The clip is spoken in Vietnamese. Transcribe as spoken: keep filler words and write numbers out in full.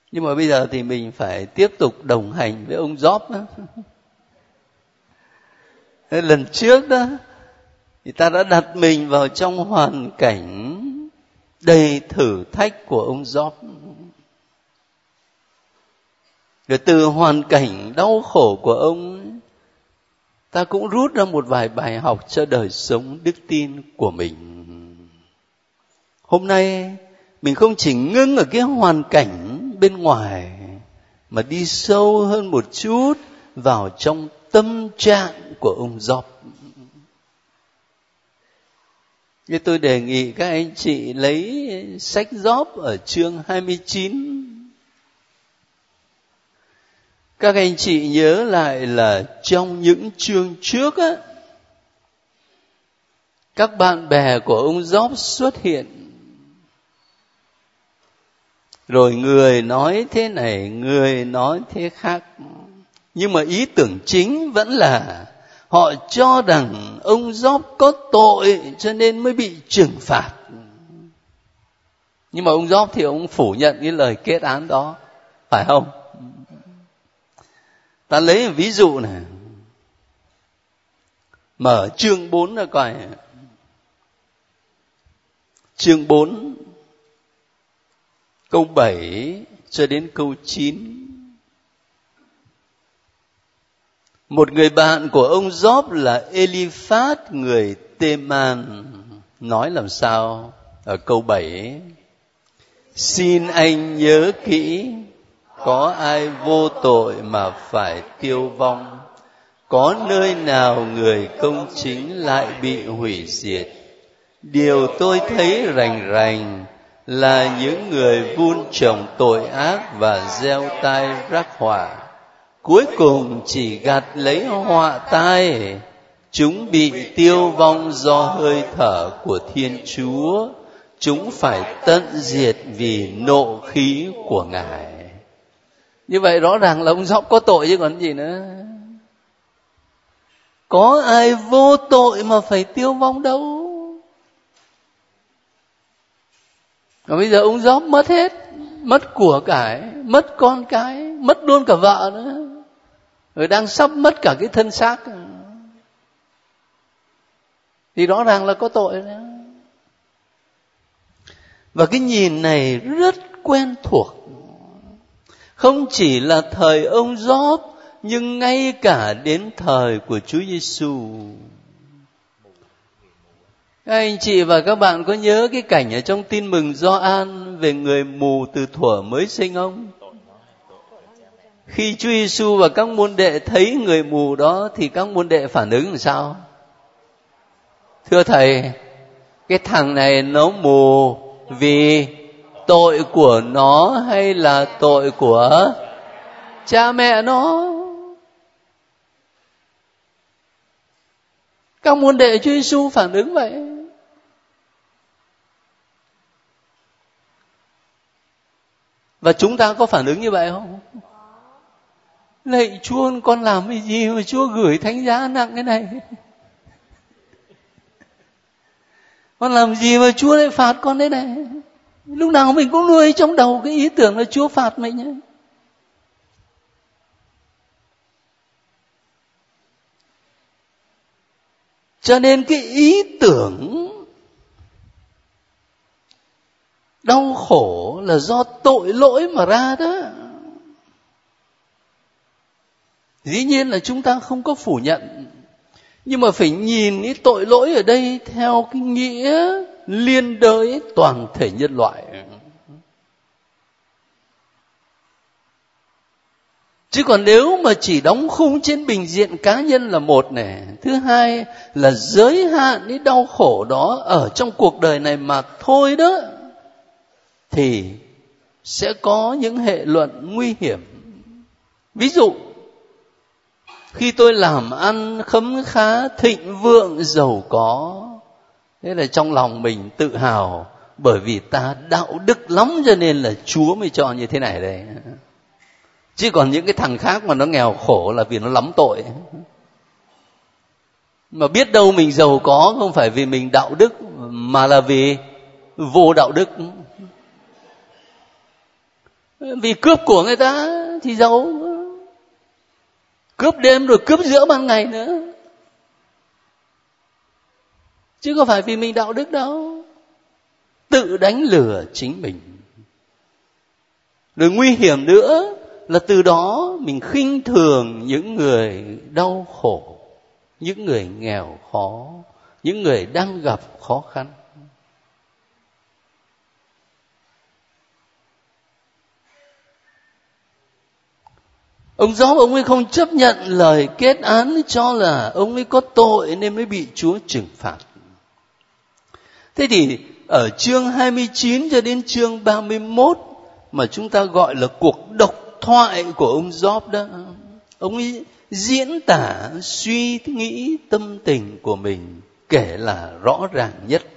Nhưng mà bây giờ thì mình phải tiếp tục đồng hành với ông Gióp đó. Lần trước đó thì ta đã đặt mình vào trong hoàn cảnh đầy thử thách của ông Gióp. Rồi từ hoàn cảnh đau khổ của ông, ta cũng rút ra một vài bài học cho đời sống đức tin của mình. Hôm nay mình không chỉ ngưng ở cái hoàn cảnh bên ngoài, mà đi sâu hơn một chút vào trong tâm trạng của ông Gióp. Như tôi đề nghị các anh chị lấy sách Gióp ở chương hai mươi chín. Các anh chị nhớ lại là trong những chương trước á, các bạn bè của ông Gióp xuất hiện. Rồi người nói thế này, người nói thế khác. Nhưng mà ý tưởng chính vẫn là họ cho rằng ông Gióp có tội cho nên mới bị trừng phạt. Nhưng mà ông Gióp thì ông phủ nhận cái lời kết án đó, phải không? Ta lấy một ví dụ này. Mở chương bốn ra coi. Chương bốn, câu bảy cho đến câu chín. Một người bạn của ông Gióp là Eliphát người Tê-man nói làm sao? Ở câu bảy: xin anh nhớ kỹ, có ai vô tội mà phải tiêu vong? Có nơi nào người công chính lại bị hủy diệt? Điều tôi thấy rành rành là những người vun trồng tội ác và gieo tai rắc họa, cuối cùng chỉ gặt lấy họa tai. Chúng bị tiêu vong do hơi thở của Thiên Chúa. Chúng phải tận diệt vì nộ khí của Ngài. Như vậy rõ ràng là ông Gióp có tội chứ còn gì nữa. Có ai vô tội mà phải tiêu vong đâu. Còn bây giờ ông Gióp mất hết, mất của cải, mất con cái, mất luôn cả vợ nữa, rồi đang sắp mất cả cái thân xác, thì rõ ràng là có tội nữa. Và cái nhìn này rất quen thuộc, không chỉ là thời ông Gióp, nhưng ngay cả đến thời của Chúa Giêsu. Các anh chị và các bạn có nhớ cái cảnh ở trong Tin Mừng Gioan về người mù từ thuở mới sinh không? Khi Chúa Giêsu và các môn đệ thấy người mù đó thì các môn đệ phản ứng làm sao? Thưa thầy, cái thằng này nó mù vì tội của nó hay là tội của cha mẹ nó? Các môn đệ Chúa Giêsu phản ứng vậy. Và chúng ta có phản ứng như vậy không? Lạy Chúa, con làm cái gì mà Chúa gửi thánh giá nặng cái này? Con làm gì mà Chúa lại phạt con thế này? Lúc nào mình cũng nuôi trong đầu cái ý tưởng là Chúa phạt mình ấy. Cho nên cái ý tưởng đau khổ là do tội lỗi mà ra đó. Dĩ nhiên là chúng ta không có phủ nhận, nhưng mà phải nhìn cái tội lỗi ở đây theo cái nghĩa liên đới toàn thể nhân loại. Chứ còn nếu mà chỉ đóng khung trên bình diện cá nhân là một này, thứ hai là giới hạn cái đau khổ đó ở trong cuộc đời này mà thôi đó, thì sẽ có những hệ luận nguy hiểm. Ví dụ, khi tôi làm ăn khấm khá, thịnh vượng, giàu có, thế là trong lòng mình tự hào, bởi vì ta đạo đức lắm cho nên là Chúa mới cho như thế này đây. Chứ còn những cái thằng khác mà nó nghèo khổ là vì nó lắm tội. Mà biết đâu mình giàu có không phải vì mình đạo đức, mà là vì vô đạo đức. Vì cướp của người ta thì giàu, cướp đêm rồi cướp giữa ban ngày nữa, chứ không phải vì mình đạo đức đâu. Tự đánh lừa chính mình. Rồi nguy hiểm nữa là từ đó mình khinh thường những người đau khổ, những người nghèo khó, những người đang gặp khó khăn. Ông Gióp ông ấy không chấp nhận lời kết án, cho là ông ấy có tội nên mới bị Chúa trừng phạt. Thế thì ở chương hai mươi chín cho đến chương ba mươi mốt mà chúng ta gọi là cuộc độc thoại của ông Gióp đó, ông ấy diễn tả suy nghĩ tâm tình của mình kể là rõ ràng nhất.